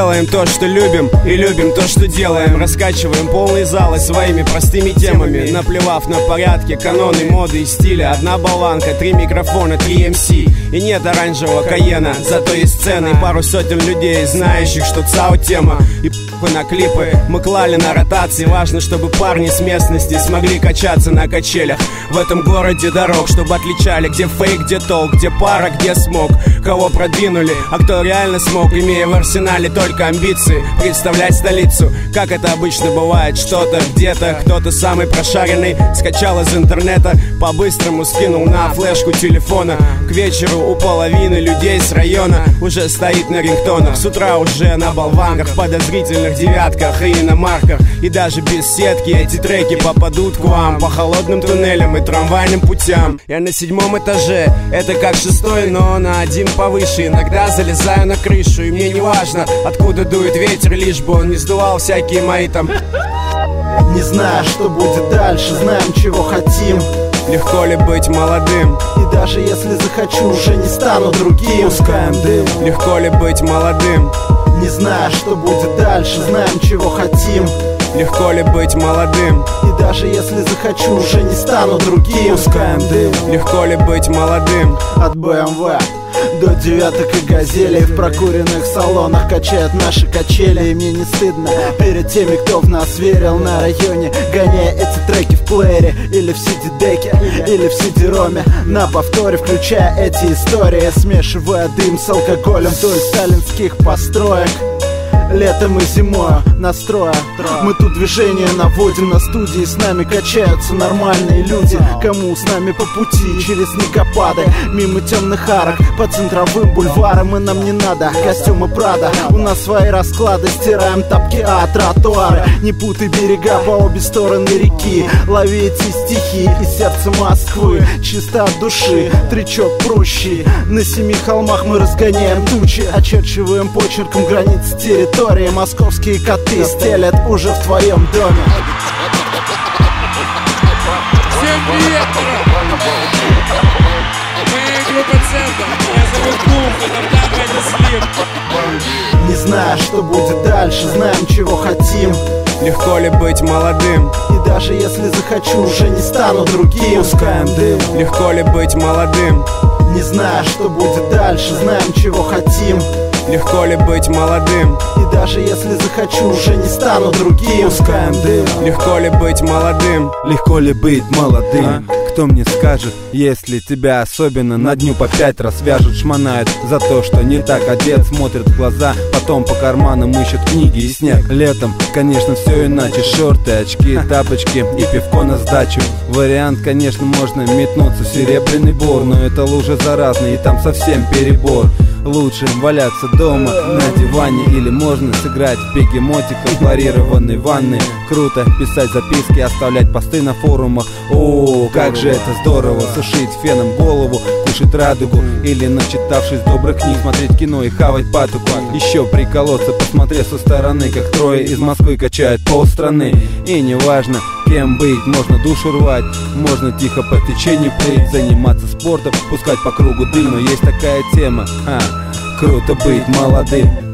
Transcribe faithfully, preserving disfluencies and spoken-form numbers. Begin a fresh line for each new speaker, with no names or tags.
делаем то, что любим, и любим то, что делаем. Раскачиваем полные залы своими простыми темами, наплевав на порядки, каноны, моды и стиля. Одна болванка, три микрофона, три эм си. И нет оранжевого Каена, зато есть сцены и пару сотен людей, знающих, что ЦАУ тема. И похуй на клипы мы клали на ротации. Важно, чтобы парни с местности смогли качаться на качелях в этом городе дорог, чтобы отличали, где фейк, где толк, где пара, где смог. Кого продвинули, а кто реально смог, имея в арсенале только амбиции представлять столицу. Как это обычно бывает, что-то где-то, кто-то самый прошаренный скачал из интернета, по-быстрому скинул на флешку телефона. К вечеру у половины людей с района уже стоит на рингтонах. С утра уже на болванках, подозрительных девятках и иномарках. И даже без сетки эти треки попадут к вам по холодным туннелям и трамвайным путям. Я на седьмом этаже, это как шестой, но на один повыше. Иногда залезаю на крышу, и мне не важно, откуда дует ветер, лишь бы он не сдувал всякие мои там.
Не знаю, что будет дальше, знаем, чего хотим.
Легко ли быть молодым?
И даже если захочу, уже не стану другим. Пускаем дым.
Легко ли быть молодым?
Не знаю, что будет дальше, знаем, чего хотим.
Легко ли быть молодым?
И даже если захочу, уже не стану другим. Пускаем дым.
Легко ли быть молодым?
От бэ эм вэ до девяток и газелей в прокуренных салонах качают наши качели. И мне не стыдно перед теми, кто в нас верил на районе, гоняя эти треки в плеере или в си ди-деке, или в си ди-роме на повторе, включая эти истории, смешивая дым с алкоголем вдоль сталинских построек. Летом и зимою настроя мы тут движение наводим на студии. С нами качаются нормальные люди, кому с нами по пути через Никопады, мимо темных арок, по центровым бульварам. И нам не надо костюмы Прада, у нас свои расклады, стираем тапки, а тротуары. Не путай берега по обе стороны реки, лови эти стихи из сердца Москвы, чисто от души, тречок прущий. На семи холмах мы разгоняем тучи, очерчиваем почерком границы территории. Московские коты стелят уже в твоем доме.
Всем привет, мы группа Центр. Меня зовут Кух, это Даб, это Слим.
Не знаю, что будет дальше, знаем, чего хотим.
Легко ли быть молодым?
И даже если захочу, уже не стану другим. Пускаем дым.
Легко ли быть молодым?
Не знаю, что будет дальше, знаем, чего хотим.
Легко ли быть молодым?
И даже если захочу, уже не стану другим. Пускаем дым.
Легко ли быть молодым?
Легко ли быть молодым? А? Кто мне скажет, если тебя особенно на дню по пять раз вяжут, шмонают за то, что не так одет, смотрят в глаза, потом по карманам ищут книги и снег. Летом, конечно, все иначе, шорты, очки, тапочки и пивко на сдачу. Вариант, конечно, можно метнуться в Серебряный Бор, но это лужа заразная и там совсем перебор. Лучше валяться дома на диване, или можно сыграть в бегемотика в хлорированной ванной. Круто писать записки, оставлять посты на форумах. О, как же это здорово, сушить феном голову, кушать радугу, или, начитавшись добрых книг, смотреть кино и хавать патоку. Еще приколоться, посмотреть со стороны, как трое из Москвы качают полстраны. И неважно, кем быть, можно душу рвать, можно тихо по течению плыть, заниматься спортом, пускать по кругу дым. Но есть такая тема, а, круто быть молодым.